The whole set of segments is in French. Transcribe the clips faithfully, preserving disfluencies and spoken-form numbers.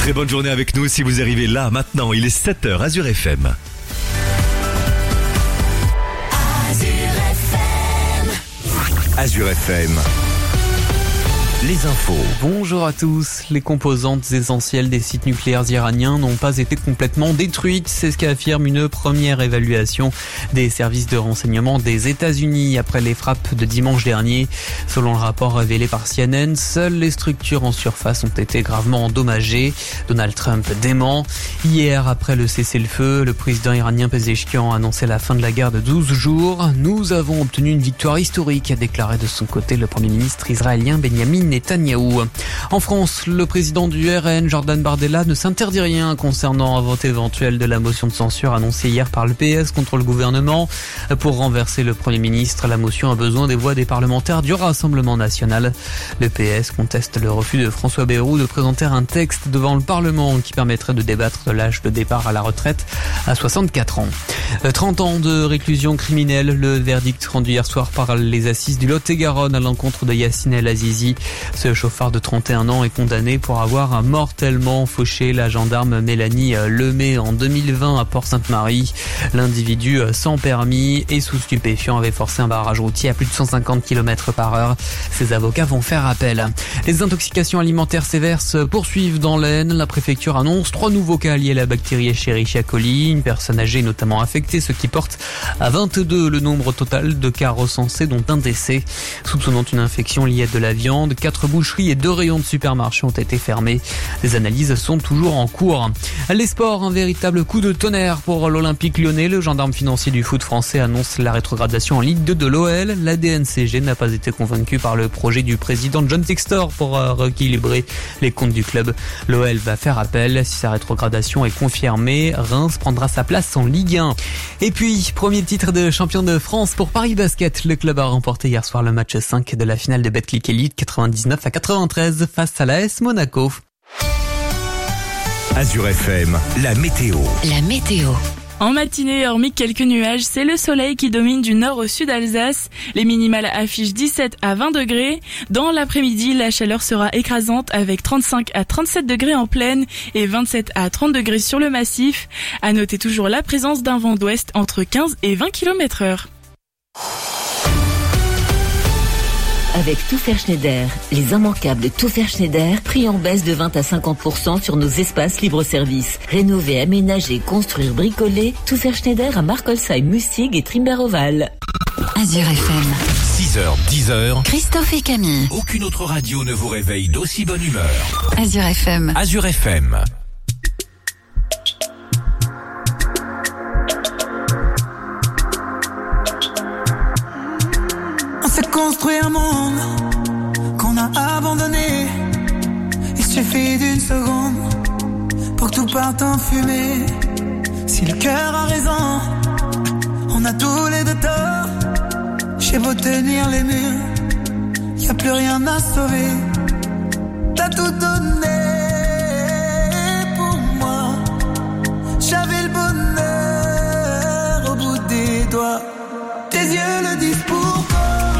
Très bonne journée avec nous si vous arrivez là maintenant, il est sept heures, Azure F M. Azure F M. Les infos. Bonjour à tous. Les composantes essentielles des sites nucléaires iraniens n'ont pas été complètement détruites. C'est ce qu'affirme une première évaluation des services de renseignement des États-Unis après les frappes de dimanche dernier. Selon le rapport révélé par C N N, seules les structures en surface ont été gravement endommagées. Donald Trump dément. Hier, après le cessez-le-feu, le président iranien Pezeshkian a annoncé la fin de la guerre de douze jours. Nous avons obtenu une victoire historique, a déclaré de son côté le premier ministre israélien Benjamin Netanyahou. En France, le président du R N, Jordan Bardella, ne s'interdit rien concernant un vote éventuel de la motion de censure annoncée hier par le P S contre le gouvernement. Pour renverser le Premier ministre, la motion a besoin des voix des parlementaires du Rassemblement national. Le P S conteste le refus de François Bayrou de présenter un texte devant le Parlement qui permettrait de débattre de l'âge de départ à la retraite à soixante-quatre ans. trente ans de réclusion criminelle, le verdict rendu hier soir par les assises du Lot-et-Garonne à l'encontre de Yacine El Azizi. Ce chauffard de trente et un ans est condamné pour avoir mortellement fauché la gendarme Mélanie Lemay en deux mille vingt à Port-Sainte-Marie. L'individu sans permis et sous stupéfiant avait forcé un barrage routier à plus de cent cinquante kilomètres par heure. Ses avocats vont faire appel. Les intoxications alimentaires sévères se poursuivent dans l'Aisne. La préfecture annonce trois nouveaux cas liés à la bactérie Escherichia coli. Une personne âgée notamment affectée, ce qui porte à vingt-deux le nombre total de cas recensés, dont un décès. Soupçonnant une infection liée à de la viande, quatre boucheries et deux rayons de supermarché ont été fermés. Les analyses sont toujours en cours. Les sports, un véritable coup de tonnerre pour l'Olympique lyonnais. Le gendarme financier du foot français annonce la rétrogradation en Ligue deux de l'O L. La D N C G n'a pas été convaincue par le projet du président John Textor pour rééquilibrer les comptes du club. L'O L va faire appel. Si sa rétrogradation est confirmée, Reims prendra sa place en Ligue un. Et puis, premier titre de champion de France pour Paris Basket. Le club a remporté hier soir le match cinq de la finale de Betclic Elite, quatre-vingt-dix-neuf à quatre-vingt-treize face à l'A S Monaco. Azure F M, la météo. La météo. En matinée, hormis quelques nuages, c'est le soleil qui domine du nord au sud d'Alsace. Les minimales affichent dix-sept à vingt degrés. Dans l'après-midi, la chaleur sera écrasante avec trente-cinq à trente-sept degrés en plaine et vingt-sept à trente degrés sur le massif. À noter toujours la présence d'un vent d'ouest entre quinze et vingt kilomètres heure. Avec Tout Faire Schneider, les immanquables de Tout Faire Schneider, prix en baisse de vingt à cinquante pour cent sur nos espaces libre-service. Rénover, aménager, construire, bricoler, Tout Faire Schneider à Markolsheim, Mussig et Trimber-Oval. Azure F M. six heures, dix heures. Christophe et Camille. Aucune autre radio ne vous réveille d'aussi bonne humeur. Azure F M. Azure F M. C'est construire un monde qu'on a abandonné. Il suffit d'une seconde pour que tout parte en fumée. Si le cœur a raison, on a tous les deux tort. J'ai beau tenir les murs, y a plus rien à sauver. T'as tout donné pour moi. J'avais le bonheur au bout des doigts. Tes yeux le disent pourquoi.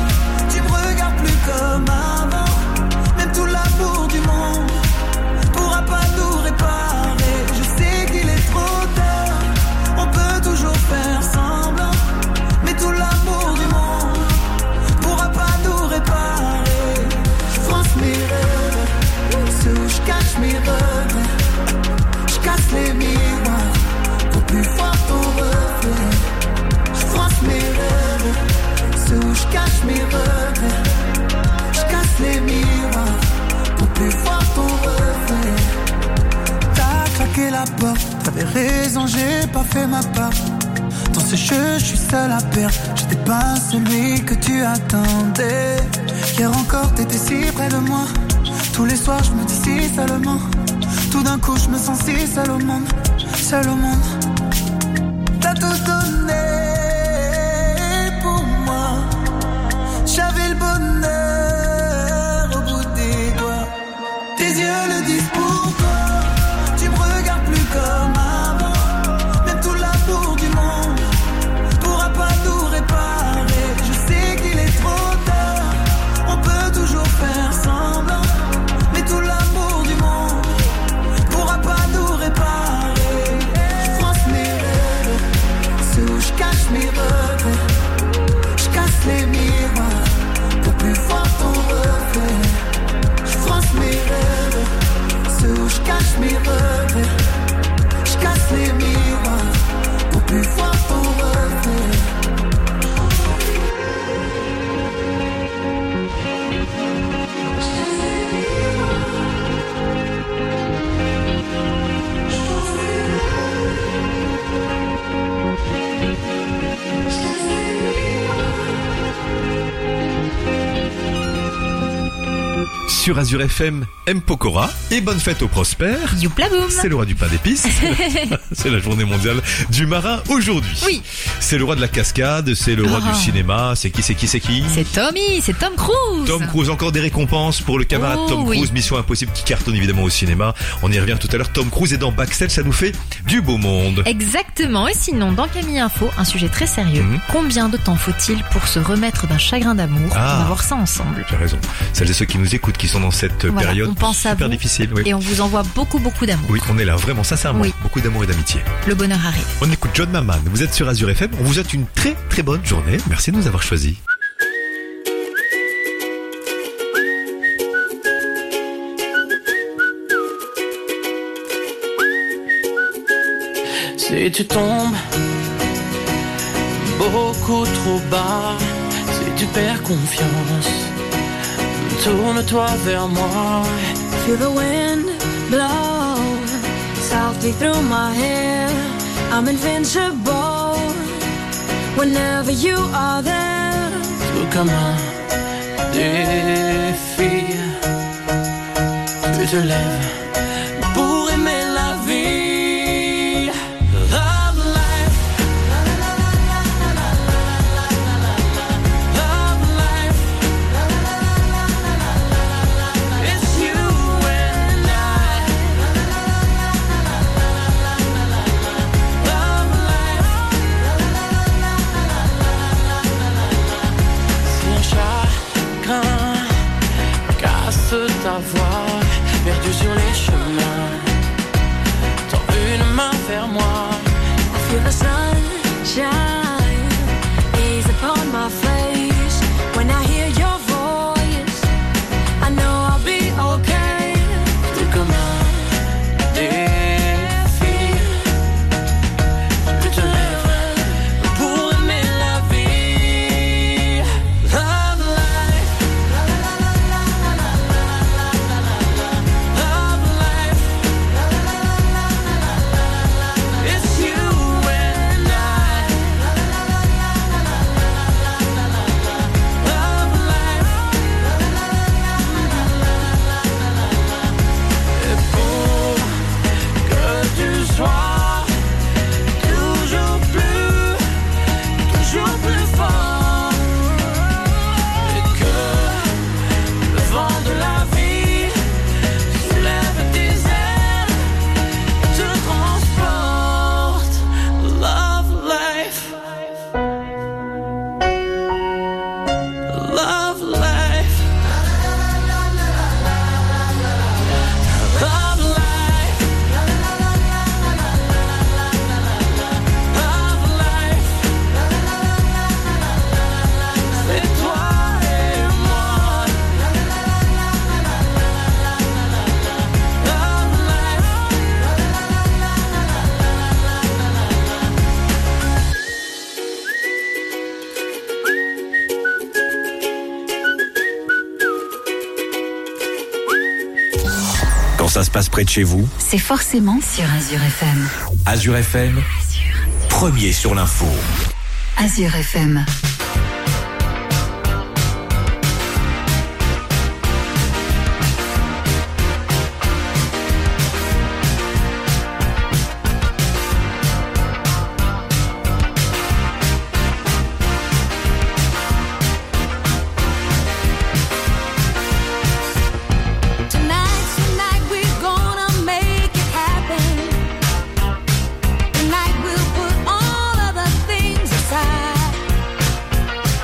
Comme avant, même tout l'amour du monde pourra pas tout réparer. Je sais qu'il est trop tard, on peut toujours faire semblant, mais tout l'amour du monde pourra pas tout réparer. Je France mes rêves, ceux où je cache mes regrets. Je casse les miroirs pour plus voir ton reflet. Je France mes rêves, ceux où je cache mes regrets. Les miroirs pour plus voir ton reflet. T'as claqué la porte, t'avais raison, j'ai pas fait ma part. Dans ce jeu, je suis seul à perdre. J'étais pas celui que tu attendais. Hier encore, t'étais si près de moi. Tous les soirs, je me dis si seulement. Tout d'un coup, je me sens si seul au monde. Seul au monde. T'as tout donné pour moi. J'avais le bonheur. Tes yeux le disent pourquoi. Tu me regardes plus comme avant. Même tout l'amour du monde pourra pas tout réparer. Je sais qu'il est trop tard, on peut toujours faire semblant, mais tout l'amour du monde pourra je cache mes regrets. Je casse les miroirs pour plus voir ton reflet. Je froisse mes rêves, ceux où je cache mes regrets. Je casse les miroirs pour plus voir ton reflet. Sur Azure F M, M. Pokora et bonne fête au Prosper. Youplaboum. C'est le roi du pain d'épices. C'est la journée mondiale du marin aujourd'hui. Oui. C'est le roi de la cascade, c'est le roi Oh. du cinéma. C'est qui, c'est qui, c'est qui C'est Tommy, c'est Tom Cruise. Tom Cruise, encore des récompenses pour le camarade Oh, Tom oui. Cruise, Mission Impossible qui cartonne évidemment au cinéma. On y revient tout à l'heure. Tom Cruise est dans Backstage, ça nous fait du beau monde. Exactement. Et sinon, dans Camille Info, un sujet très sérieux. Mhm. Combien de temps faut-il pour se remettre d'un chagrin d'amour? Ah. On va voir ça ensemble. Tu as raison. Celles et ceux qui nous écoutent, qui sont dans cette Voilà, période on pense à super vous. difficile. Oui. Et on vous envoie beaucoup, beaucoup d'amour. oui, on est là, vraiment, sincèrement. Oui. Beaucoup d'amour et d'amitié. Le bonheur arrive. On écoute John Maman. Vous êtes sur Azure F M. On vous souhaite une très très bonne journée. Merci de nous avoir choisis. Si tu tombes beaucoup trop bas, si tu perds confiance, tourne-toi vers moi. Feel the wind blow softly through my hair. I'm invincible whenever you are there. Tout comme un défi, tu te lèves pour aimer la vie. Love life, love life. It's you and I. Love life. Si un chagrin casse ta voix, perdu sur les chemins, tends une main vers moi. I feel the sunshine ease upon my face. When I hear your voice, I know I'll be okay. Tout comme un défi, tu te lèves pour aimer la vie. Love life, love life. It's you and I. Love life. Et pour que tu sois toujours plus, toujours plus fort, et que le vent de la vie soulève tes ailes, te transporte. Love life, love life, love life, love life. C'est toi et moi. Love life. Quand ça se passe près de chez vous, C'est forcément sur Azure F M. Azure F M, premier sur l'info. Azure F M. Tonight, tonight we're gonna make it happen. Tonight we'll put all of the things aside.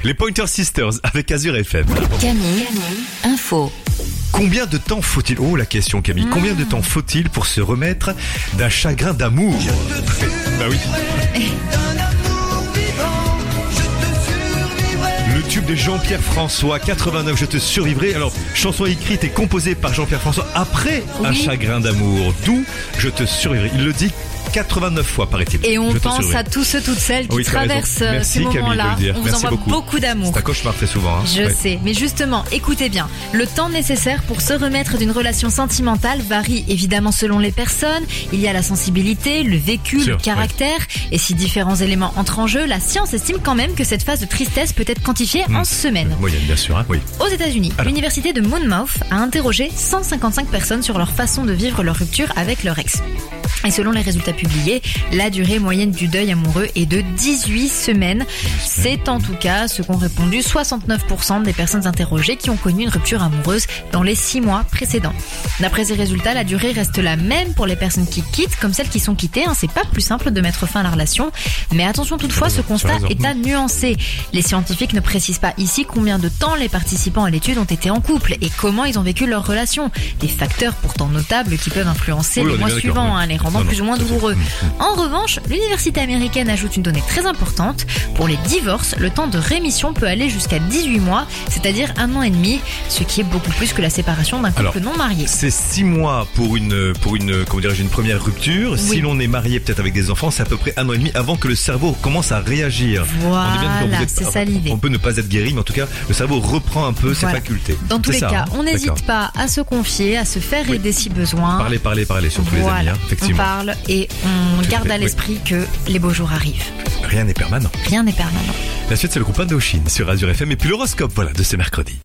Les Pointer Sisters avec Azure F M. Camille, info. Combien de temps faut-il, oh la question Camille, mmh. combien de temps faut-il pour se remettre d'un chagrin d'amour? Bah oui. Le tube de Jean-Pierre François, quatre-vingt-neuf, Je te survivrai. Alors, chanson écrite et composée par Jean-Pierre François après oui. un chagrin d'amour. D'où Je te survivrai. Il le dit quatre-vingt-neuf fois, paraît-il. Et on pense à tous ceux, toutes celles qui oui, traversent Merci, ces moments-là. Camille, on vous Merci envoie beaucoup. beaucoup d'amour. C'est un cauchemar très souvent. Hein. Je ouais. sais. Mais justement, écoutez bien. Le temps nécessaire pour se remettre d'une relation sentimentale varie évidemment selon les personnes. Il y a la sensibilité, le vécu, Sûr, le caractère. Ouais. Et si différents éléments entrent en jeu, la science estime quand même que cette phase de tristesse peut être quantifiée mmh. en semaines. Moyenne, bien sûr. Hein, oui. Aux États-Unis, Alors. l'université de Monmouth a interrogé cent cinquante-cinq personnes sur leur façon de vivre leur rupture avec leur ex. Et selon les résultats publiés, la durée moyenne du deuil amoureux est de dix-huit semaines. C'est en tout cas ce qu'ont répondu soixante-neuf pour cent des personnes interrogées qui ont connu une rupture amoureuse dans les six mois précédents. D'après ces résultats, la durée reste la même pour les personnes qui quittent comme celles qui sont quittées. C'est pas plus simple de mettre fin à la relation. Mais attention toutefois, ce constat est à nuancer. Les scientifiques ne précisent pas ici combien de temps les participants à l'étude ont été en couple et comment ils ont vécu leur relation. Des facteurs pourtant notables qui peuvent influencer oui, les mois suivants, hein, les rendant non, plus non, ou moins douloureux. En revanche, l'université américaine ajoute une donnée très importante. Pour les divorces, le temps de rémission peut aller jusqu'à dix-huit mois, c'est-à-dire un an et demi, ce qui est beaucoup plus que la séparation d'un couple Alors, non marié. C'est six mois pour une, pour une, comment dirais-je, une première rupture. Oui. Si l'on est marié peut-être avec des enfants, c'est à peu près un an et demi avant que le cerveau commence à réagir. Voilà, on est bien, c'est ça l'idée. On peut ne pas être guéri, mais en tout cas, le cerveau reprend un peu voilà. ses facultés. Dans tous c'est les ça, cas, hein on n'hésite pas à se confier, à se faire oui. aider si besoin. Parlez, parlez, parlez, surtout voilà. les amis, hein, effectivement. On parle et on Tout garde à l'esprit oui. que les beaux jours arrivent. Rien n'est permanent. Rien n'est permanent. La suite, c'est le groupe Indochine sur Azure F M et puis l'horoscope, voilà, de ce mercredi.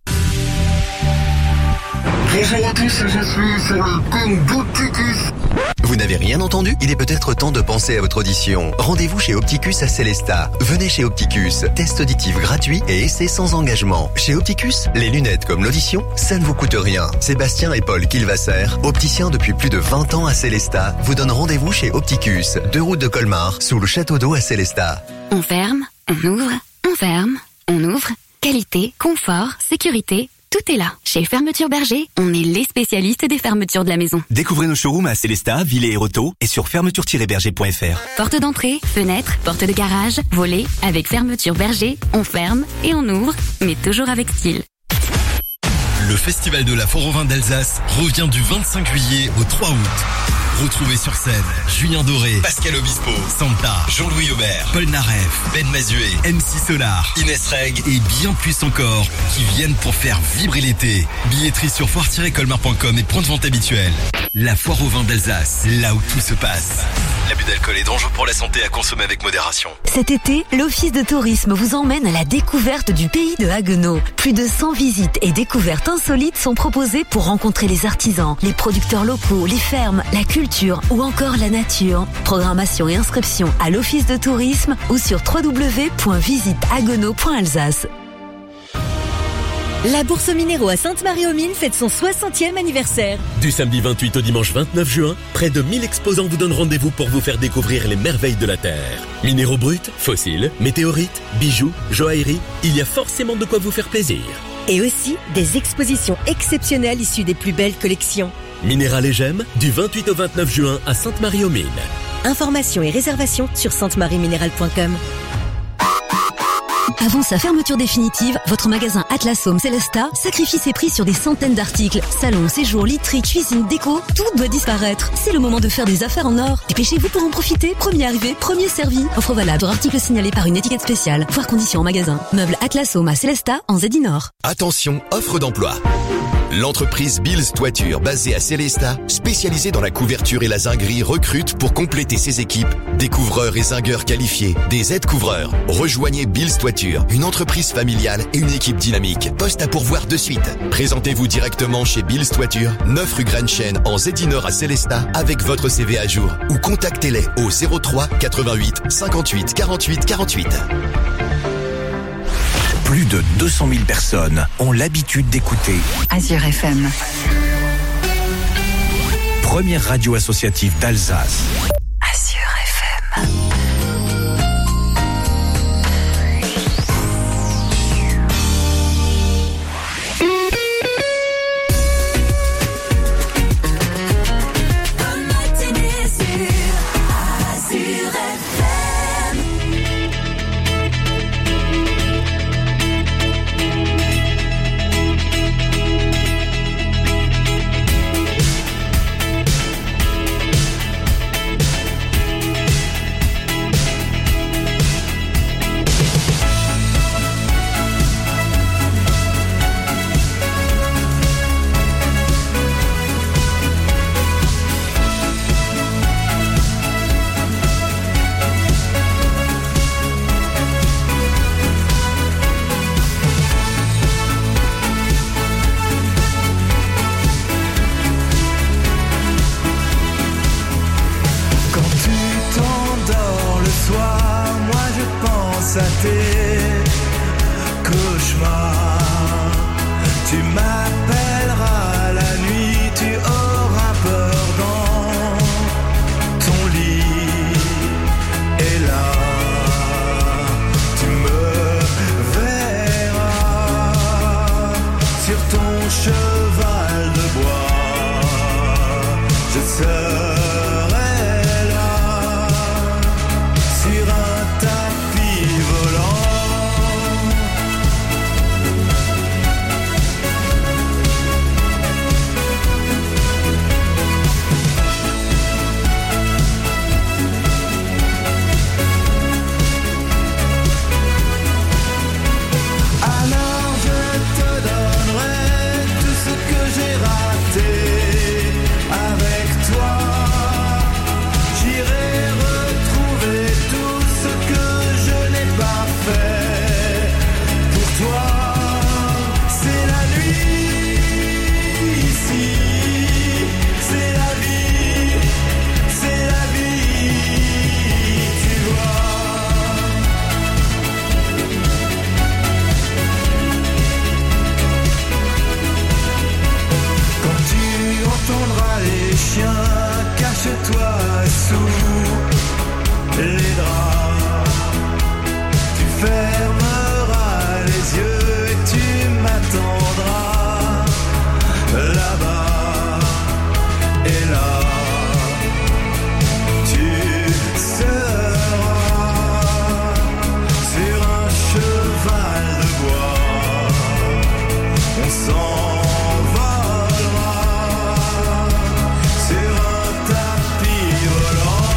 Bonjour à tous, je suis sur le compte d'Opticus. Vous n'avez rien entendu? Il est peut-être temps de penser à votre audition. Rendez-vous chez Opticus à Célestat. Venez chez Opticus. Test auditif gratuit et essai sans engagement. Chez Opticus, les lunettes comme l'audition, ça ne vous coûte rien. Sébastien et Paul Kilvasser, opticiens depuis plus de vingt ans à Célestat, vous donnent rendez-vous chez Opticus, deux routes de Colmar, sous le château d'eau à Célestat. On ferme, on ouvre, on ferme, on ouvre. Qualité, confort, sécurité. Tout est là. Chez Fermeture Berger, on est les spécialistes des fermetures de la maison. Découvrez nos showrooms à Célestat, Villers et Roto et sur fermeture tiret berger point f r. Porte d'entrée, fenêtre, porte de garage, volet. Avec Fermeture Berger, on ferme et on ouvre, mais toujours avec style. Le Festival de la Foire aux Vins d'Alsace revient du vingt-cinq juillet au trois août. Retrouvez sur scène Julien Doré, Pascal Obispo, Santa, Jean-Louis Aubert, Paul Naref, Ben Mazué, M C Solar, Inès Reg et bien plus encore qui viennent pour faire vibrer l'été. Billetterie sur foire tiret colmar point com et point de vente habituel. La Foire aux Vins d'Alsace, là où tout se passe. L'abus d'alcool est dangereux pour la santé, à consommer avec modération. Cet été, l'Office de tourisme vous emmène à la découverte du pays de Haguenau. Plus de cent visites et découvertes insolites sont proposées pour rencontrer les artisans, les producteurs locaux, les fermes, la culture ou encore la nature. Programmation et inscription à l'Office de tourisme ou sur w w w point visite haguenau point alsace. La Bourse aux Minéraux à Sainte-Marie-aux-Mines fête son soixantième anniversaire. Du samedi vingt-huit au dimanche vingt-neuf juin, près de mille exposants vous donnent rendez-vous pour vous faire découvrir les merveilles de la Terre. Minéraux bruts, fossiles, météorites, bijoux, joaillerie, il y a forcément de quoi vous faire plaisir. Et aussi des expositions exceptionnelles issues des plus belles collections. Minéral et Gemmes, du vingt-huit au vingt-neuf juin à Sainte-Marie-aux-Mines. Informations et réservations sur sainte marie minéral point com. Avant sa fermeture définitive, votre magasin Atlas Home Célestat sacrifie ses prix sur des centaines d'articles. Salons, séjours, literie, cuisine, déco, tout doit disparaître. C'est le moment de faire des affaires en or. Dépêchez-vous pour en profiter. Premier arrivé, premier servi. Offre valable sur article signalé par une étiquette spéciale. Voir conditions en magasin. Meubles Atlas Home à Célestat en Zeddy Nord. Attention, offre d'emploi. L'entreprise Bills Toiture, basée à Célestat, spécialisée dans la couverture et la zinguerie, recrute pour compléter ses équipes des couvreurs et zingueurs qualifiés, des aides-couvreurs. Rejoignez Bills Toiture, une entreprise familiale et une équipe dynamique. Poste à pourvoir de suite. Présentez-vous directement chez Bills Toiture, neuf rue Grenchen en Zeddy Nord à Célestat, avec votre C V à jour. Ou contactez-les au zéro trois quatre-vingt-huit cinquante-huit quarante-huit quarante-huit. Plus de deux cent mille personnes ont l'habitude d'écouter Azure F M. Première radio associative d'Alsace. Azure F M. à tes cauchemars. Tu m'appelleras la nuit, tu auras peur dans ton lit. Et là, tu me verras sur ton cheval de bois. Je serai là sur un tapis volant. Alors je te donnerai tout ce que j'ai raté avec toi. J'irai retrouver tout ce que je n'ai pas fait pour toi. C'est la nuit ici, c'est la vie, c'est la vie, tu vois. Quand tu entendras les chiens, cache-toi sous les draps. Tu fermeras les yeux et tu m'attendras là-bas. Et là, tu seras sur un cheval de bois. On s'envolera sur un tapis volant.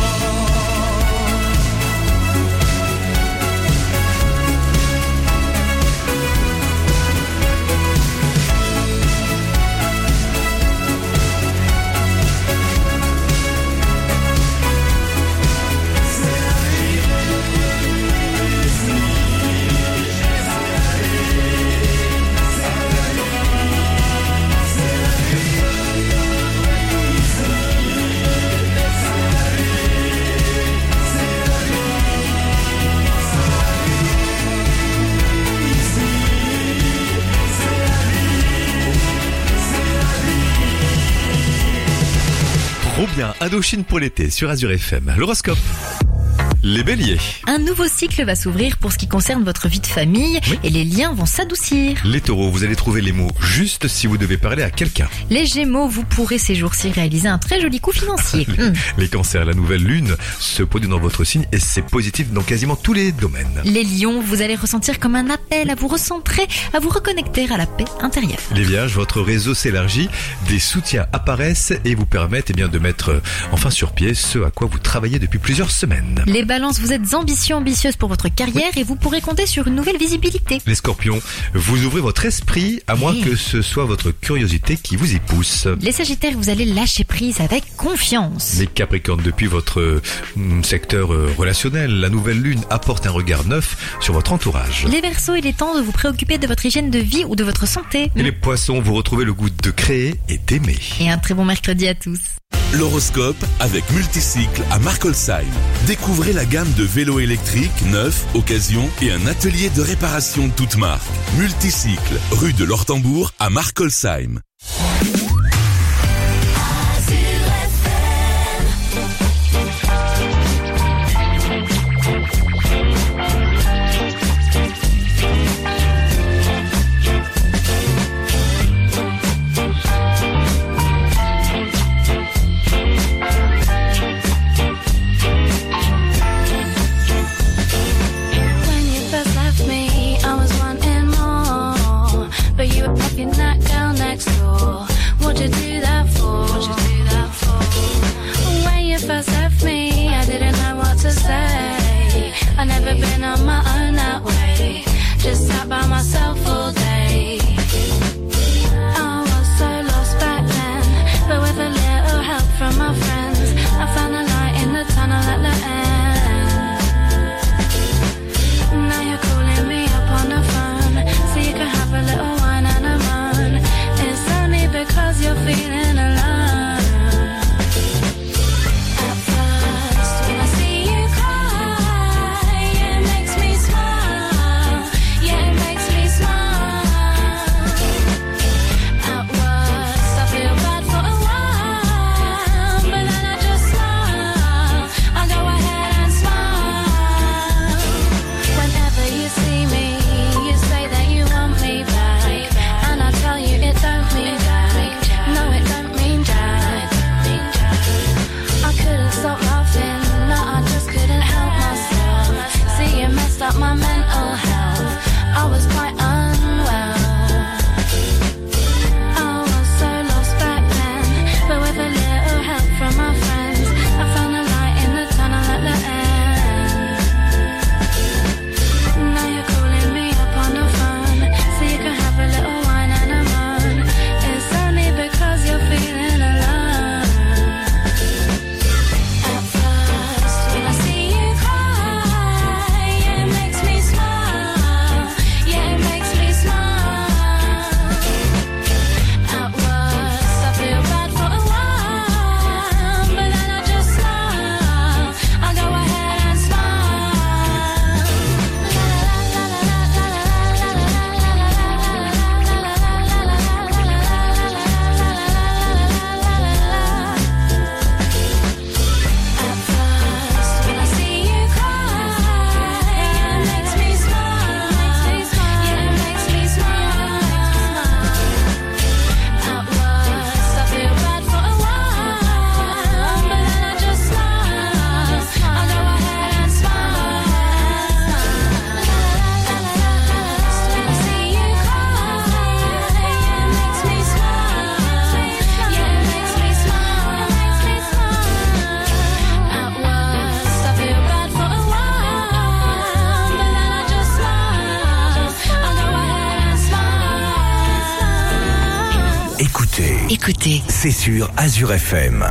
Trop bien, Indochine pour l'été sur Azure F M. L'horoscope. Les béliers. Un nouveau cycle va s'ouvrir pour ce qui concerne votre vie de famille Oui. et les liens vont s'adoucir. Les taureaux, vous allez trouver les mots justes si vous devez parler à quelqu'un. Les gémeaux, vous pourrez ces jours-ci réaliser un très joli coup financier. Hmm. Les cancers, la nouvelle lune se produit dans votre signe et c'est positif dans quasiment tous les domaines. Les lions, vous allez ressentir comme un appel à vous recentrer, à vous reconnecter à la paix intérieure. Les vierges, votre réseau s'élargit, des soutiens apparaissent et vous permettent eh bien, de mettre euh, enfin sur pied ce à quoi vous travaillez depuis plusieurs semaines. Les balances, vous êtes ambitieux, ambitieuse pour votre carrière et vous pourrez compter sur une nouvelle visibilité. Les scorpions, vous ouvrez votre esprit à moins Oui. que ce soit votre curiosité qui vous y pousse. Les sagittaires, vous allez lâcher prise avec confiance. Les capricornes, depuis votre euh, secteur euh, relationnel, la nouvelle lune apporte un regard neuf sur votre entourage. Les verseaux, il est temps de vous préoccuper de votre hygiène de vie ou de votre santé. Et les poissons, vous retrouvez le goût de créer et d'aimer. Et un très bon mercredi à tous. L'horoscope avec Multicycle à Markolsheim. Découvrez la gamme de vélos électriques, neufs, occasion et un atelier de réparation de toute marque. Multicycle, rue de l'Hortembourg à Markolsheim. When you first left me, I was wanting more, but you were packing that girl next door. What'd you do that for? What'd you do that for? When you first left me, I didn't know what to say. I never been on my own that way. Just sat by myself all day. I was so lost back then, but with a little help from my friends, I found a light in the tunnel at the end. Now you're calling me up on the phone, so you can have a little wine and a moan. It's only because you're feeling alone. At first, when I see you cry, it makes me smile. Écoutez. Écoutez. C'est sur Azure F M.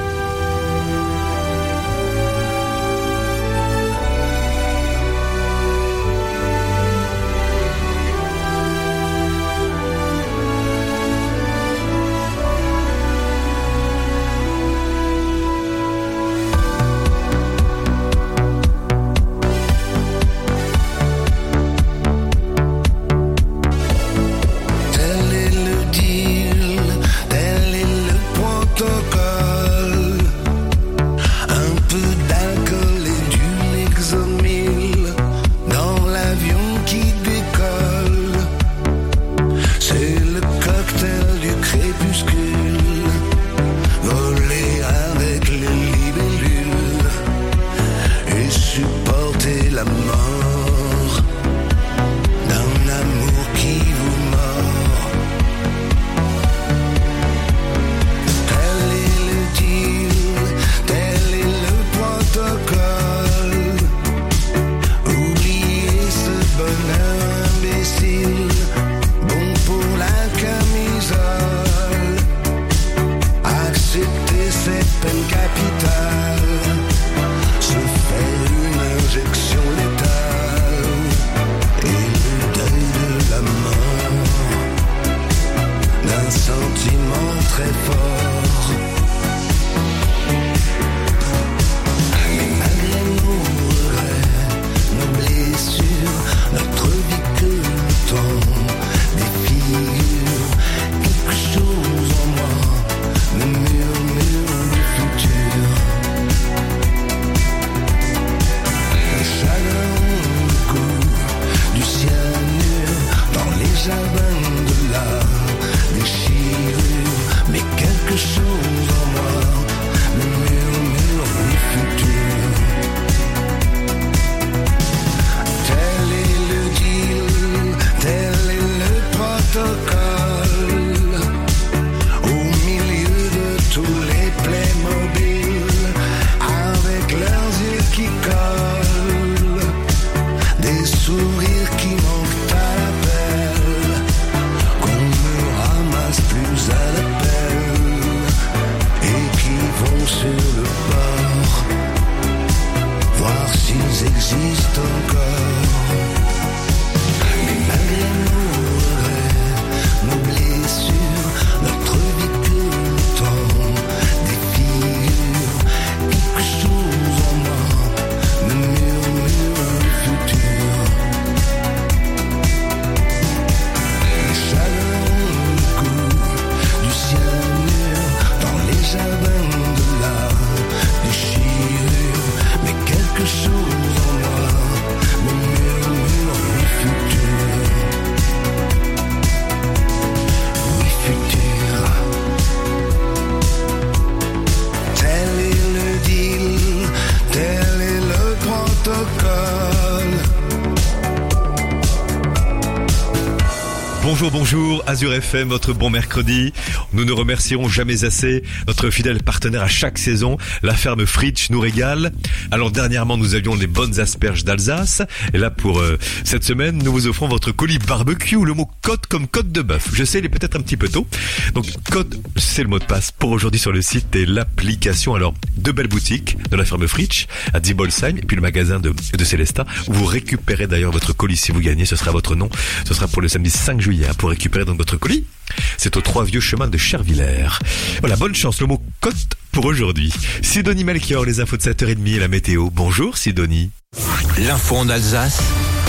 Bonjour, bonjour, Azure F M, votre bon mercredi. Nous ne remercierons jamais assez notre fidèle partenaire à chaque saison. La ferme Fritsch nous régale. Alors dernièrement, nous avions les bonnes asperges d'Alsace. Et là, pour euh, cette semaine, nous vous offrons votre colis barbecue. Le mot côte comme côte de bœuf. Je sais, il est peut-être un petit peu tôt. Donc côte, c'est le mot de passe pour aujourd'hui sur le site et l'application. Alors, deux belles boutiques de la ferme Fritsch à Dibolsheim et puis le magasin de, de Célestat où vous récupérez d'ailleurs votre colis si vous gagnez. Ce sera votre nom. Ce sera pour le samedi cinq juillet. Pour récupérer donc votre colis, c'est aux trois vieux chemins de Chervillers. Voilà, bonne chance, le mot côte pour aujourd'hui. Sidonie Melchior, les infos de sept heures trente et la météo. Bonjour Sidonie. L'info en Alsace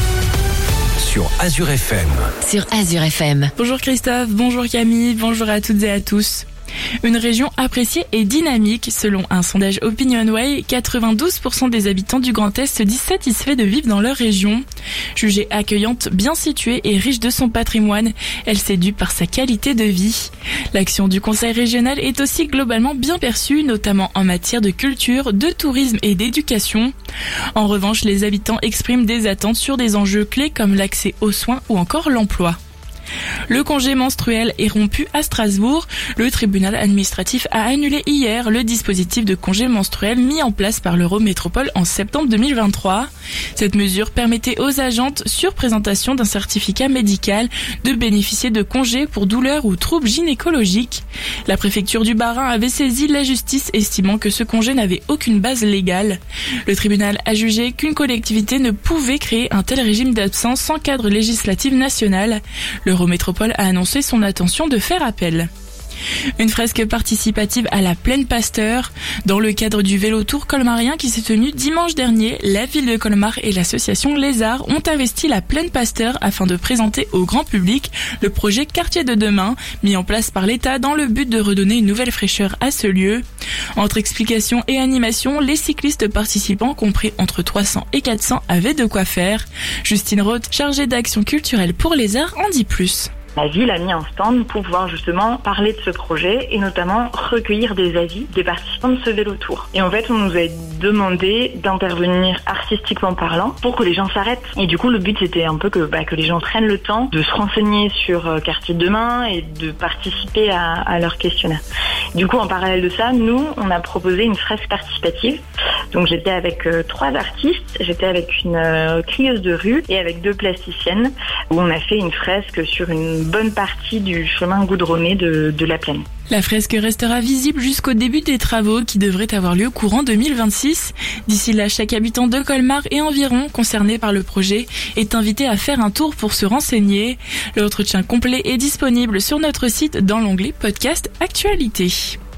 sur Azure F M. Sur Azure F M. Bonjour Christophe, bonjour Camille, bonjour à toutes et à tous. Une région appréciée et dynamique. Selon un sondage OpinionWay, quatre-vingt-douze pour cent des habitants du Grand Est se disent satisfaits de vivre dans leur région. Jugée accueillante, bien située et riche de son patrimoine, elle séduit par sa qualité de vie. L'action du Conseil régional est aussi globalement bien perçue, notamment en matière de culture, de tourisme et d'éducation. En revanche, les habitants expriment des attentes sur des enjeux clés comme l'accès aux soins ou encore l'emploi. Le congé menstruel est rompu à Strasbourg. Le tribunal administratif a annulé hier le dispositif de congé menstruel mis en place par l'Eurométropole en septembre deux mille vingt-trois. Cette mesure permettait aux agentes, sur présentation d'un certificat médical, de bénéficier de congés pour douleurs ou troubles gynécologiques. La préfecture du Bas-Rhin avait saisi la justice, estimant que ce congé n'avait aucune base légale. Le tribunal a jugé qu'une collectivité ne pouvait créer un tel régime d'absence sans cadre législatif national. L'Eurométropole a annoncé son intention de faire appel. Une fresque participative à la Plaine Pasteur. Dans le cadre du Vélo Tour colmarien qui s'est tenu dimanche dernier, la ville de Colmar et l'association Lézard ont investi la Plaine Pasteur afin de présenter au grand public le projet Quartier de demain, mis en place par l'État dans le but de redonner une nouvelle fraîcheur à ce lieu. Entre explications et animations, les cyclistes participants, compris entre trois cents et quatre cents, avaient de quoi faire. Justine Roth, chargée d'action culturelle pour Lézard, en dit plus. La ville a mis un stand pour pouvoir justement parler de ce projet et notamment recueillir des avis des participants de ce vélo tour. Et en fait, on nous a demandé d'intervenir artistiquement parlant pour que les gens s'arrêtent. Et du coup, le but c'était un peu que, bah, que les gens prennent le temps de se renseigner sur euh, Quartier de demain et de participer à, à leur questionnaire. Du coup, en parallèle de ça, nous, on a proposé une fresque participative. Donc j'étais avec euh, trois artistes, j'étais avec une euh, crieuse de rue et avec deux plasticiennes où on a fait une fresque sur une bonne partie du chemin goudronné de, de la plaine. La fresque restera visible jusqu'au début des travaux qui devraient avoir lieu courant deux mille vingt-six. D'ici là, chaque habitant de Colmar et environ concerné par le projet est invité à faire un tour pour se renseigner. L'entretien complet est disponible sur notre site dans l'onglet Podcast Actualité.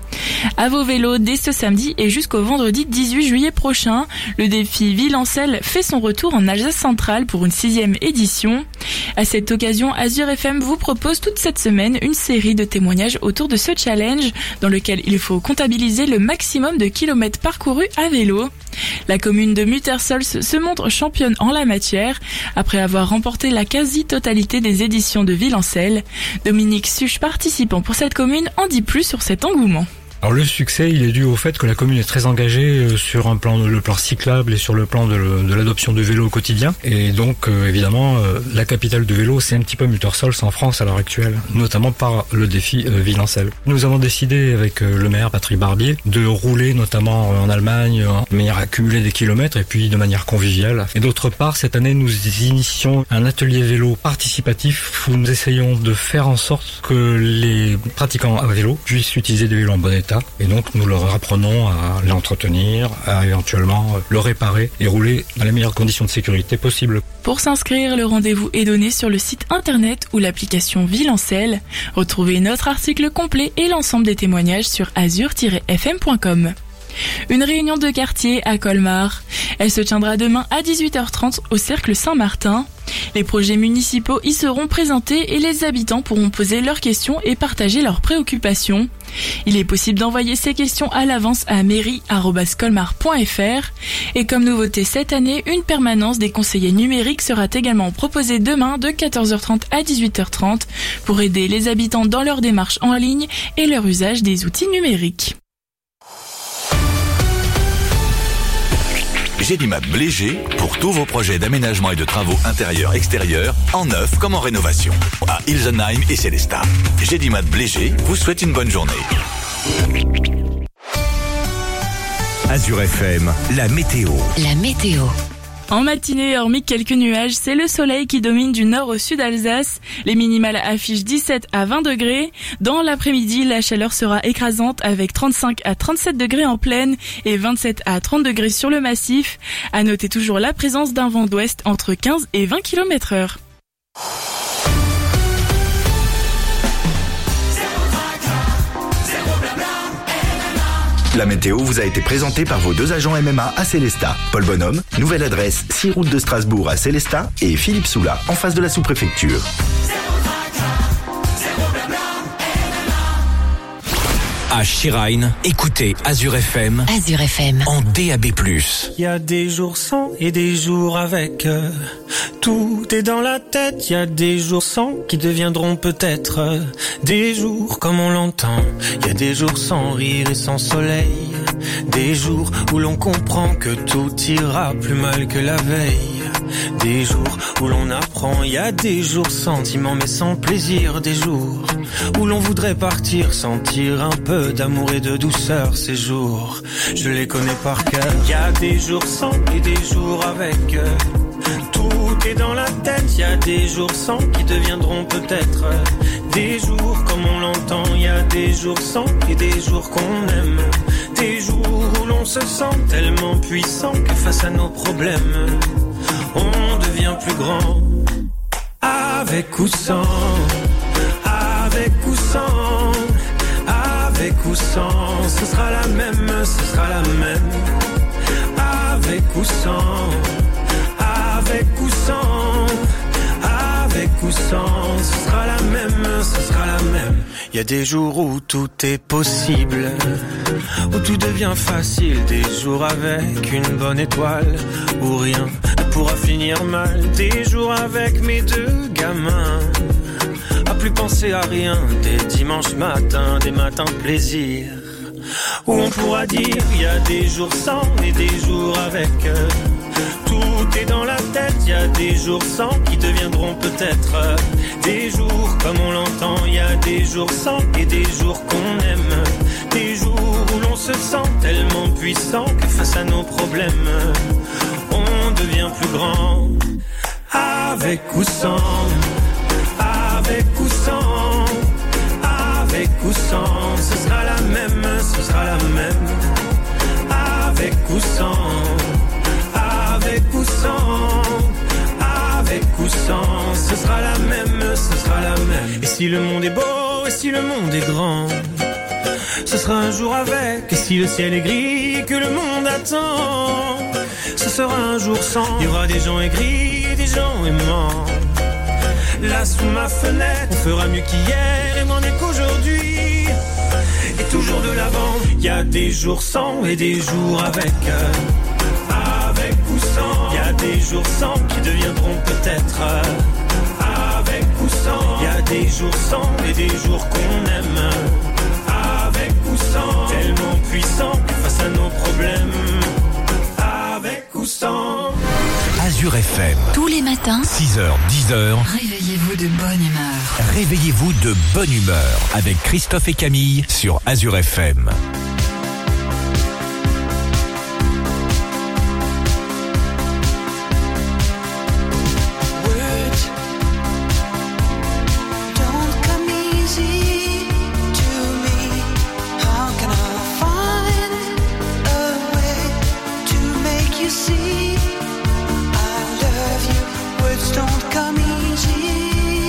À vos vélos dès ce samedi et jusqu'au vendredi dix-huit juillet prochain, le défi Ville-en-Selle fait son retour en Alsace centrale pour une sixième édition. À cette occasion, Azure F M vous propose toute cette semaine une série de témoignages autour de ce challenge dans lequel il faut comptabiliser le maximum de kilomètres parcourus à vélo. La commune de Muttersols se montre championne en la matière après avoir remporté la quasi-totalité des éditions de Ville-en-Selle. Dominique Suche, participant pour cette commune, en dit plus sur cet engouement. Alors le succès, il est dû au fait que la commune est très engagée sur un plan, le plan cyclable et sur le plan de, de l'adoption de vélo au quotidien. Et donc euh, évidemment, euh, la capitale de vélo, c'est un petit peu Muttersols en France à l'heure actuelle, notamment par le défi euh, Ville-en-Selle. Nous avons décidé avec euh, le maire Patrick Barbier de rouler notamment en Allemagne de manière à accumuler des kilomètres et puis de manière conviviale. Et d'autre part, cette année, nous initions un atelier vélo participatif où nous essayons de faire en sorte que les pratiquants à vélo puissent utiliser des vélos en bon état. Et donc nous leur apprenons à l'entretenir, à éventuellement le réparer et rouler dans les meilleures conditions de sécurité possibles. Pour s'inscrire, le rendez-vous est donné sur le site internet ou l'application Ville-en-Selle. Retrouvez notre article complet et l'ensemble des témoignages sur azure tiret f m point com. Une réunion de quartier à Colmar. Elle se tiendra demain à dix-huit heures trente au Cercle Saint-Martin. Les projets municipaux y seront présentés et les habitants pourront poser leurs questions et partager leurs préoccupations. Il est possible d'envoyer ces questions à l'avance à mairie arobase colmar point f r. Et comme nouveauté cette année, une permanence des conseillers numériques sera également proposée demain de quatorze heures trente à dix-huit heures trente pour aider les habitants dans leur démarche en ligne et leur usage des outils numériques. Gédimat Blégé pour tous vos projets d'aménagement et de travaux intérieurs-extérieurs, en neuf comme en rénovation. À Ilsenheim et Célestat. Gédimat Blégé vous souhaite une bonne journée. Azure F M, la météo. La météo. En matinée, hormis quelques nuages, c'est le soleil qui domine du nord au sud Alsace. Les minimales affichent dix-sept à vingt degrés. Dans l'après-midi, la chaleur sera écrasante avec trente-cinq à trente-sept degrés en plaine et vingt-sept à trente degrés sur le massif. À noter toujours la présence d'un vent d'ouest entre quinze et vingt kilomètres heure. La météo vous a été présentée par vos deux agents M M A à Célestat. Paul Bonhomme, nouvelle adresse six route de Strasbourg à Célestat et Philippe Soula en face de la sous-préfecture. À Chirain, écoutez Azure F M. Azure F M. En D A B plus. Il y a des jours sans et des jours avec. euh, Tout est dans la tête. Il y a des jours sans qui deviendront peut-être euh, des jours comme on l'entend. Il y a des jours sans rire et sans soleil. Des jours où l'on comprend que tout ira plus mal que la veille. des jours où l'on apprend, il y a des jours sentiments mais sans plaisir, des jours où l'on voudrait partir, sentir un peu d'amour et de douceur. Ces jours, je les connais par cœur. Il y a des jours sans et des jours avec. Tout est dans la tête, il y a des jours sans qui deviendront peut-être des jours comme on l'entend. Il y a des jours sans et des jours qu'on aime, des jours où l'on se sent tellement puissant que face à nos problèmes, on devient plus grand. Avec ou sans, avec ou sans, avec ou sans, ce sera la même, ce sera la même. Avec ou sans, avec ou sans, avec ou sans, ce sera la même, ce sera la même. Il y a des jours où tout est possible, où tout devient facile, des jours avec une bonne étoile, où rien ne pourra finir mal, des jours avec mes deux gamins, à plus penser à rien, des dimanches matins, des matins de plaisir, où on pourra dire, il y a des jours sans et des jours avec. Tout est dans la tête, il y a des jours sans qui deviendront peut-être des jours comme on l'entend. Il y a des jours sans et des jours qu'on aime, des jours où l'on se sent tellement puissant que face à nos problèmes, on devient plus grand. Avec ou sans, avec ou sans, avec ou sans, ce sera la même, ce sera la même. Avec ou sans, avec ou sans, avec ou sans, ce sera la même, ce sera la même. Et si le monde est beau, et si le monde est grand, ce sera un jour avec. Et si le ciel est gris et que le monde attend, ce sera un jour sans. Il y aura des gens aigris et des gens aimants. Là sous ma fenêtre, on fera mieux qu'hier et moins mieux qu'aujourd'hui, et toujours de l'avant. Il y a des jours sans et des jours avec. Avec ou sans, il y a des jours sans qui deviendront peut-être avec ou sans. Il y a des jours sans et des jours qu'on aime. Avec ou sans, tellement puissant que face à nos problèmes. Avec ou sans. Azure F M. Tous les matins, six heures, dix heures. Réveillez-vous de bonne humeur. Réveillez-vous de bonne humeur avec Christophe et Camille sur Azure F M.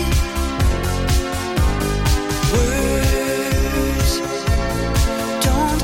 Don't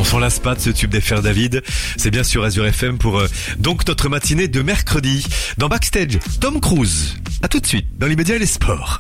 s'en lasse pas de ce tube d'F R David. C'est bien sur Azure F M pour euh, donc notre matinée de mercredi. Dans Backstage, Tom Cruise. À tout de suite, dans l'immédiat, les sports.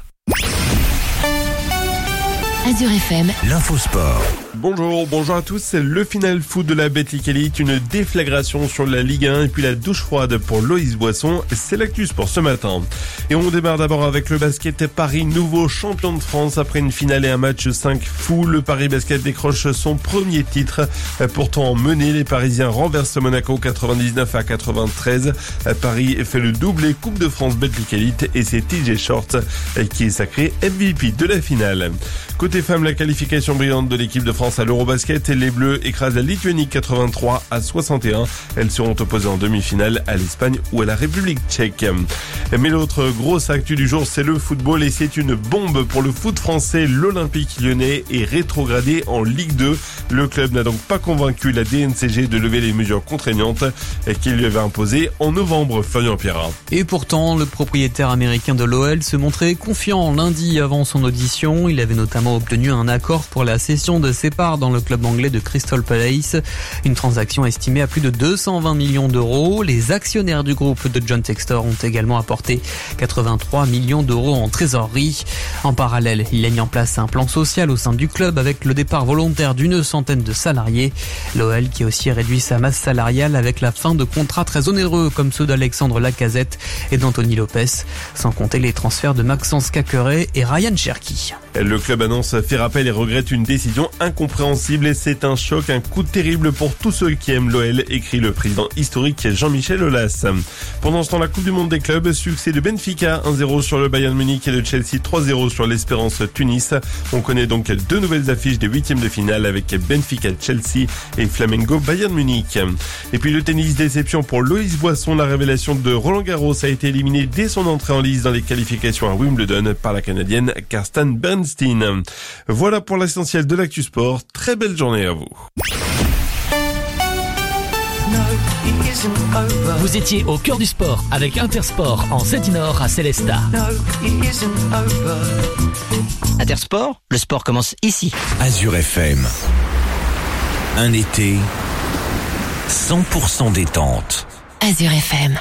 Azure F M, l'infosport. Bonjour, bonjour à tous. C'est le final foot de la Betclic Elite, une déflagration sur la Ligue un et puis la douche froide pour Loïs Boisson. C'est l'actu sport ce matin. Et on démarre d'abord avec le basket. Paris, nouveau champion de France après une finale et un match cinq fou. Le Paris Basket décroche son premier titre. Pourtant mené, les Parisiens renversent Monaco quatre-vingt-dix-neuf à quatre-vingt-treize. Paris fait le doublé Coupe de France Betclic Elite et c'est T J Short qui est sacré M V P de la finale. Côté femmes, la qualification brillante de l'équipe de France à l'Eurobasket. Les Bleus écrasent la Lituanie quatre-vingt-trois à soixante et un. Elles seront opposées en demi-finale à l'Espagne ou à la République tchèque. Mais l'autre grosse actu du jour, c'est le football et c'est une bombe pour le foot français. L'Olympique lyonnais est rétrogradé en Ligue deux. Le club n'a donc pas convaincu la D N C G de lever les mesures contraignantes qu'il lui avait imposées en novembre. Florian Pierrat. Et pourtant, le propriétaire américain de l'O L se montrait confiant lundi avant son audition. Il avait notamment obtenu un accord pour la cession de ses parts dans le club anglais de Crystal Palace. Une transaction estimée à plus de deux cent vingt millions d'euros. Les actionnaires du groupe de John Textor ont également apporté quatre-vingt-trois millions d'euros en trésorerie. En parallèle, il a mis en place un plan social au sein du club avec le départ volontaire d'une centaine de salariés. L'O L qui a aussi réduit sa masse salariale avec la fin de contrats très onéreux comme ceux d'Alexandre Lacazette et d'Anthony Lopez, sans compter les transferts de Maxence Caqueret et Ryan Cherki. Le club annonce, fait rappel et regrette une décision incompréhensible et c'est un choc, un coup terrible pour tous ceux qui aiment l'O L, écrit le président historique Jean-Michel Aulas. Pendant ce temps, la Coupe du Monde des clubs, succès de Benfica un zéro sur le Bayern Munich et de Chelsea trois zéro sur l'Espérance Tunis. On connaît donc deux nouvelles affiches des huitièmes de finale avec Benfica Chelsea et Flamengo Bayern Munich. Et puis le tennis, déception pour Loïs Boisson, la révélation de Roland Garros a été éliminée dès son entrée en lice dans les qualifications à Wimbledon par la Canadienne Kirsten Bernstein. Voilà pour l'essentiel de l'actu sport. Très belle journée à vous. Vous étiez au cœur du sport avec Intersport en Cédinor à Célestat. Intersport, le sport commence ici. Azure F M. Un été cent pour cent détente. Azure F M.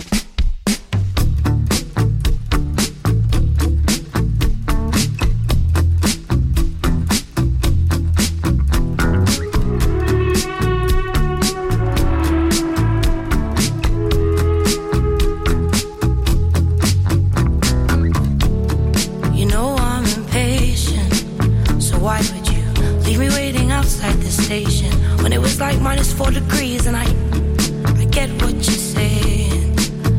When it was like minus four degrees and I I get what you're saying.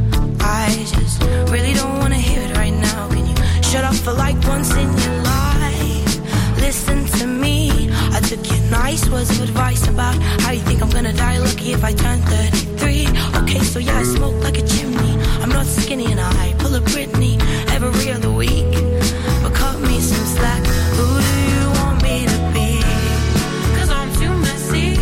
I just really don't wanna hear it right now. Can you shut up for like once in your life? Listen to me. I took your nice words of advice about how you think I'm gonna die lucky if I turn thirty-three. Okay, so yeah, I smoke like a chimney. I'm not skinny and I pull a Britney every other week. But cut me some slack. Who do you want me to be? Cause I'm too messy.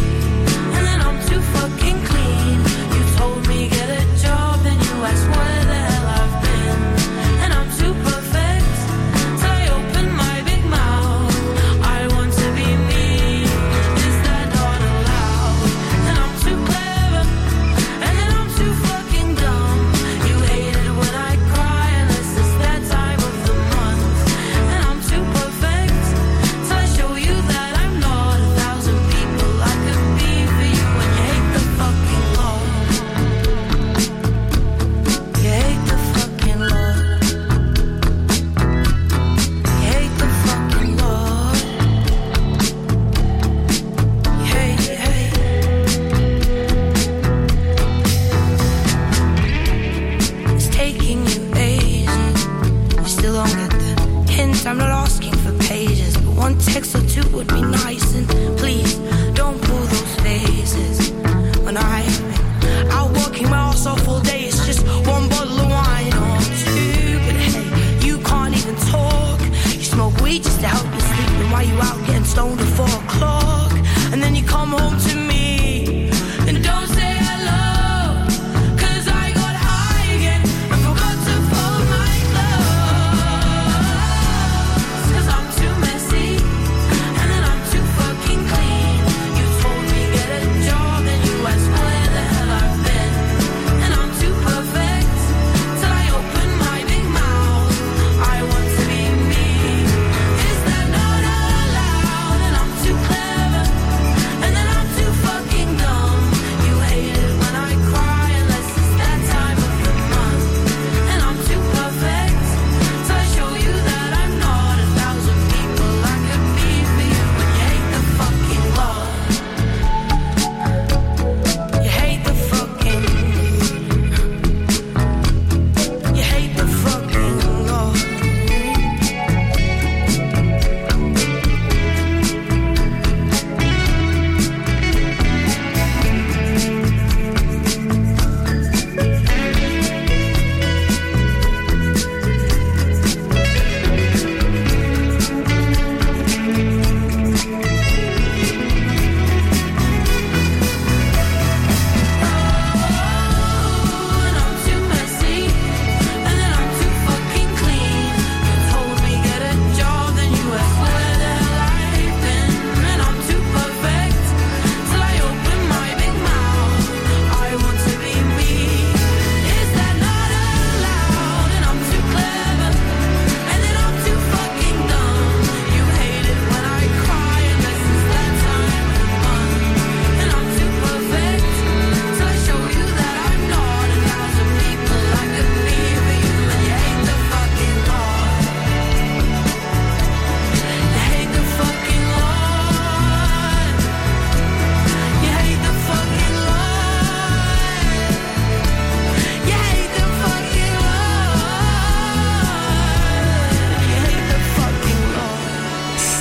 Cause I'm too messy and then I'm too fucking clean. You told me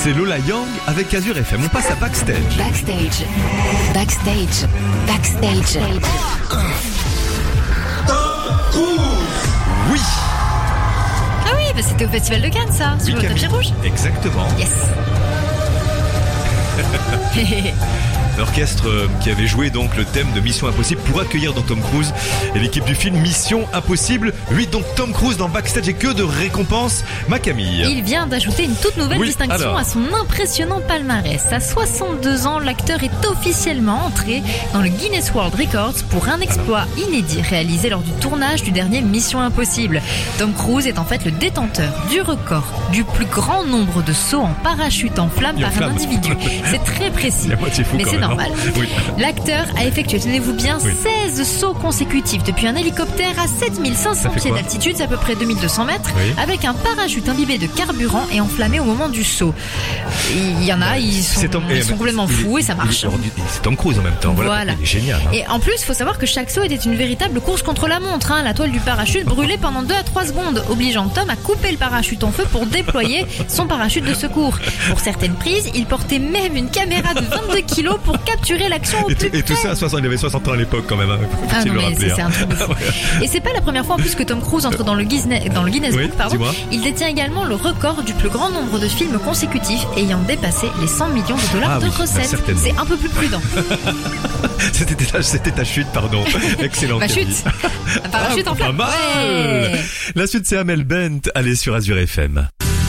C'est Lola Young avec Azure F M. On passe à Backstage. Backstage. Backstage. Backstage. Oui. Ah oui, bah c'était au Festival de Cannes, ça, Oui, sur le tapis Camille. rouge. Exactement. Yes. L'orchestre euh, qui avait joué donc le thème de Mission Impossible pour accueillir dans Tom Cruise et l'équipe du film Mission Impossible. Oui, donc Tom Cruise dans Backstage et que de récompenses. Ma Camille. Il vient d'ajouter une toute nouvelle Oui, distinction alors. à son impressionnant palmarès. À soixante-deux ans, l'acteur est officiellement entré dans le Guinness World Records pour un exploit inédit réalisé lors du tournage du dernier Mission Impossible. Tom Cruise est en fait le détenteur du record du plus grand nombre de sauts en parachute en flamme Et en par flamme. un individu. C'est très précis, Il est à moitié fou mais quand c'est même, hein. normal. Oui. L'acteur a effectué, tenez-vous bien, Oui. seize sauts consécutifs depuis un hélicoptère à sept mille cinq cents Ça fait pieds quoi d'altitude, c'est à peu près deux mille deux cents mètres, Oui. avec un parachute imbibé de carburant et enflammé au moment du saut. Il y en a, ils sont, C'est Tom- ils eh, sont mais complètement il est- fous et ça marche. il est- C'est Tom Cruise en même temps. Voilà. Voilà. Il est génial. hein. Et en plus, il faut savoir que chaque saut était une véritable course contre la montre. Hein. La toile du parachute brûlait pendant deux à trois secondes, obligeant Tom à couper le parachute en feu pour déployer son parachute de secours. Pour certaines prises, il portait même une caméra de vingt-deux kilos pour capturer l'action au Et, plus tout, et tout près. ça à soixante, il avait soixante ans à l'époque quand même. Hein. Ah Faut-il non, le mais rappeler, c'est c'est hein. un truc de fou. Et c'est pas la première fois en plus que Tom Cruise entre dans le Guinness, dans le Guinness Oui, Book, pardon. dis-moi. Il détient également le record du plus grand nombre de films consécutifs ayant dépassé les cent millions de dollars Ah de oui, bah, recettes. certainement. C'est un peu plus prudent. C'était ta, c'était ta chute, pardon. Excellent. Ma Camille. chute. Un parachute Ah, en flamme. Pas mal. Ouais. La suite, c'est Amel Bent. Allez sur Azure F M.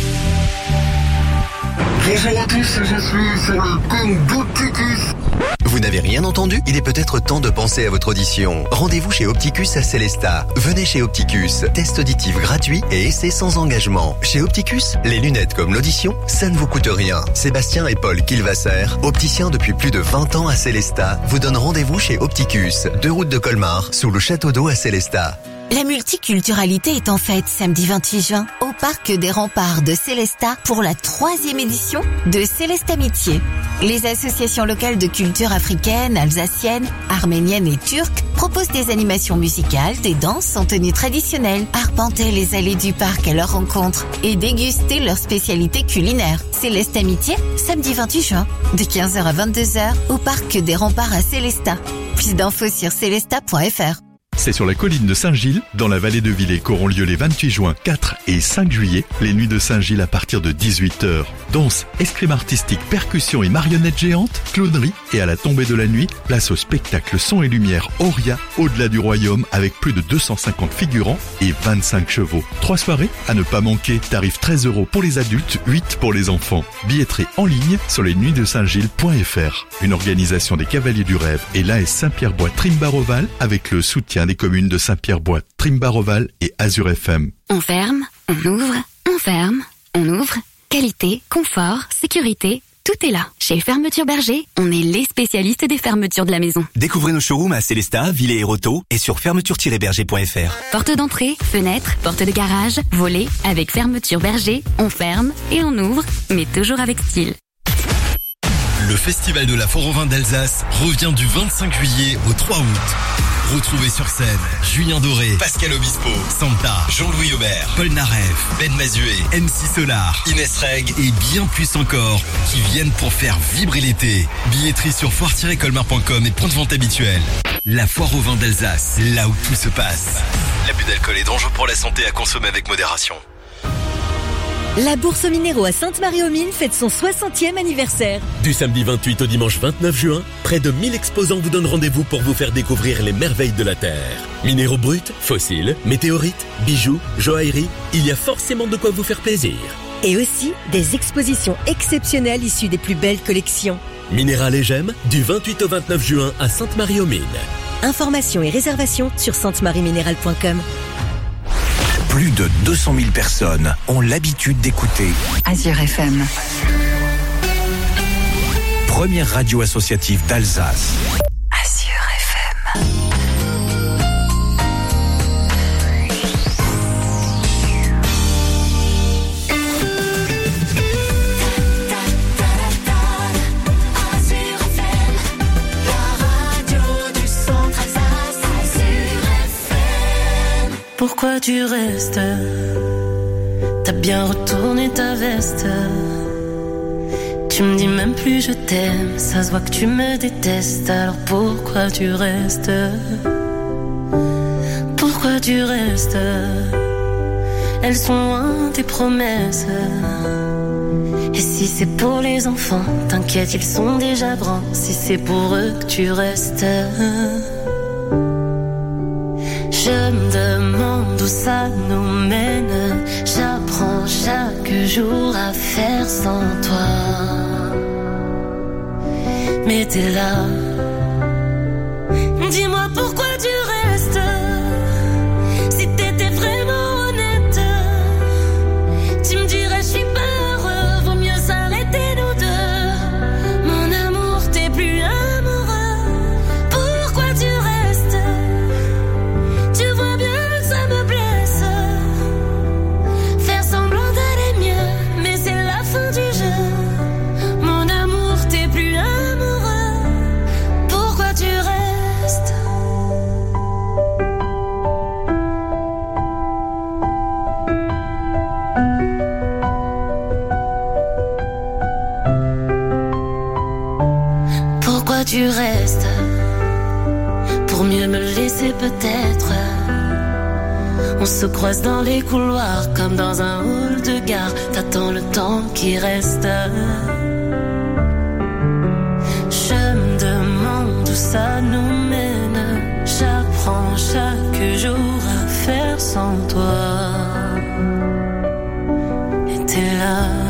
Bonjour à tous, je suis sur le compte d'Opticus. Vous n'avez rien entendu? Il est peut-être temps de penser à votre audition. Rendez-vous chez Opticus à Célestat. Venez chez Opticus. Test auditif gratuit et essai sans engagement. Chez Opticus, les lunettes comme l'audition, ça ne vous coûte rien. Sébastien et Paul Kilvasser, opticiens depuis plus de vingt ans à Célestat, vous donnent rendez-vous chez Opticus, deux routes de Colmar, sous le château d'eau à Célestat. La multiculturalité est en fête samedi vingt-huit juin au Parc des Remparts de Célestat pour la troisième édition de Céleste Amitié. Les associations locales de culture africaine, alsacienne, arménienne et turque proposent des animations musicales, des danses en tenue traditionnelle, arpenter les allées du parc à leur rencontre et déguster leurs spécialités culinaires. Céleste Amitié, samedi vingt-huit juin, de quinze heures à vingt-deux heures au Parc des Remparts à Célestat. Plus d'infos sur célestat point f r. C'est sur la colline de Saint-Gilles, dans la vallée de Villers, qu'auront lieu les vingt-huit juin, quatre et cinq juillet, les nuits de Saint-Gilles à partir de dix-huit heures. Danse, escrime artistique, percussion et marionnettes géantes, clownerie et à la tombée de la nuit, place au spectacle son et lumière Auria, au-delà du royaume, avec plus de deux cent cinquante figurants et vingt-cinq chevaux. Trois soirées à ne pas manquer, tarif treize euros pour les adultes, huit pour les enfants. Billetterie en ligne sur les nuits de saint gilles point f r. Une organisation des Cavaliers du Rêve et l'A S Saint-Pierre-Bois Trimbaroval avec le soutien des communes de Saint-Pierre-Bois, Trimbaroval et Azure F M. On ferme, on ouvre, on ferme, on ouvre. Qualité, confort, sécurité, tout est là. Chez Fermeture Berger, on est les spécialistes des fermetures de la maison. Découvrez nos showrooms à Célestat, Villers et Roto et sur fermeture tiret berger point f r. Porte d'entrée, fenêtre, porte de garage, volet, avec Fermeture Berger, on ferme et on ouvre, mais toujours avec style. Le Festival de la Foire au Vin d'Alsace revient du vingt-cinq juillet au trois août. Retrouvez sur scène Julien Doré, Pascal Obispo, Santa, Jean-Louis Aubert, Paul Naref, Ben Mazué, M C Solar, Inès Reg et bien plus encore qui viennent pour faire vibrer l'été. Billetterie sur foire tiret colmar point com et point de vente habituel. La Foire au Vin d'Alsace, là où tout se passe. L'abus d'alcool est dangereux pour la santé, à consommer avec modération. La Bourse aux Minéraux à Sainte-Marie-aux-Mines fête son soixantième anniversaire. Du samedi vingt-huit au dimanche vingt-neuf juin, près de mille exposants vous donnent rendez-vous pour vous faire découvrir les merveilles de la Terre. Minéraux bruts, fossiles, météorites, bijoux, joaillerie, il y a forcément de quoi vous faire plaisir. Et aussi des expositions exceptionnelles issues des plus belles collections. Minéral et Gemmes, du vingt-huit au vingt-neuf juin à Sainte-Marie-aux-Mines. Informations et réservations sur sainte marie minéral point com. Plus de deux cent mille personnes ont l'habitude d'écouter Azure F M. Première radio associative d'Alsace. Azure F M. Pourquoi tu restes? T'as bien retourné ta veste. Tu me dis même plus je t'aime, ça se voit que tu me détestes, alors pourquoi tu restes? Pourquoi tu restes? Elles sont loin tes promesses. Et si c'est pour les enfants, t'inquiète, ils sont déjà grands. Si c'est pour eux que tu restes, je me demande où ça nous mène. J'apprends chaque jour à faire sans toi. Mais t'es là. Dis-moi pourquoi tu restes. Si t'étais vraiment honnête, tu me dirais je suis pas heureux, vaut mieux s'arrêter nous deux. Mon amour, t'es plus amoureux. Pourquoi tu restes? Tu vois bien que ça me blesse. Faire semblant d'aller mieux, mais c'est la fin du jeu. Mon amour, t'es plus amoureux. Pourquoi tu restes? Pourquoi tu restes? Pour mieux me laisser peut-être. On se croise dans les couloirs comme dans un hall de gare. T'attends le temps qui reste. Je me demande où ça nous mène. J'apprends chaque jour à faire sans toi. Et t'es là.